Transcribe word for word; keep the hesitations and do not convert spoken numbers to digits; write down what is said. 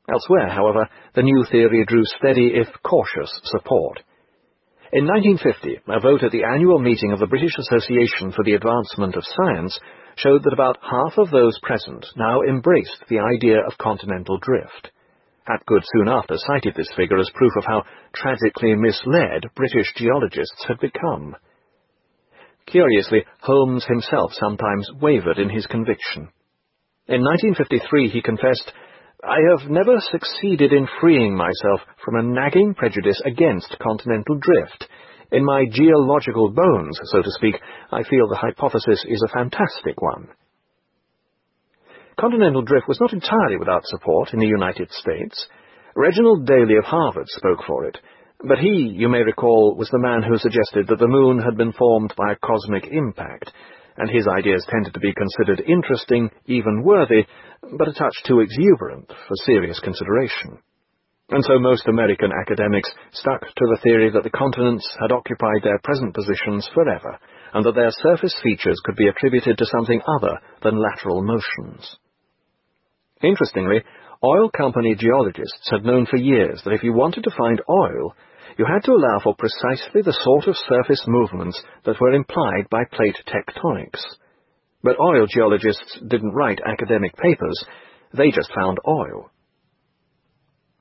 Elsewhere, however, the new theory drew steady, if cautious, support. In nineteen fifty, a vote at the annual meeting of the British Association for the Advancement of Science showed that about half of those present now embraced the idea of continental drift. Hapgood soon after cited this figure as proof of how tragically misled British geologists had become. Curiously, Holmes himself sometimes wavered in his conviction. In nineteen fifty-three he confessed, "I have never succeeded in freeing myself from a nagging prejudice against continental drift. In my geological bones, so to speak, I feel the hypothesis is a fantastic one." Continental drift was not entirely without support in the United States. Reginald Daly of Harvard spoke for it, but he, you may recall, was the man who suggested that the moon had been formed by a cosmic impact, and his ideas tended to be considered interesting, even worthy, but a touch too exuberant for serious consideration. And so most American academics stuck to the theory that the continents had occupied their present positions forever, and that their surface features could be attributed to something other than lateral motions. Interestingly, oil company geologists had known for years that if you wanted to find oil, you had to allow for precisely the sort of surface movements that were implied by plate tectonics. But oil geologists didn't write academic papers, they just found oil.